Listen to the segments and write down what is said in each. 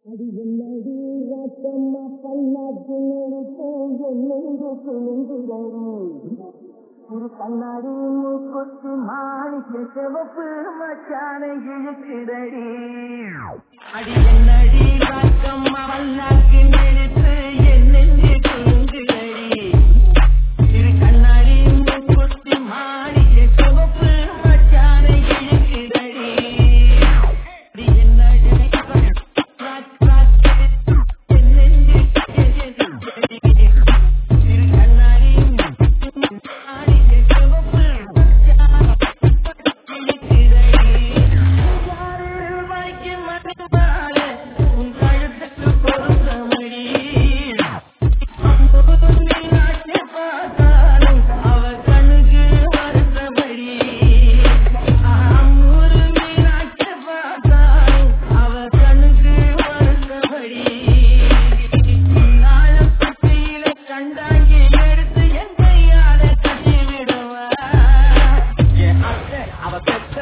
அது என்னடி ரத்தம்மா பல்லாக்கு நெருங்கு துணிந்துடறி ஒரு கண்ணாடி மூக்குத்தி மாணிக்க சிவப்பு மச்சான இழுக்குதடி. அது என்னடி ரத்தம்மா பல்லாக்கு நெருத்து என்னென்று துணிந்துடறி இரு கண்ணாடி மூக்குத்தி மாணிக்க சிவப்பு மச்சான இழுக்குதடி. அது என்னடி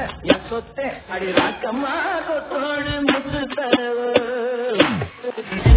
அடி ராக்கம்மா கொத்தோடு முத்து தரவு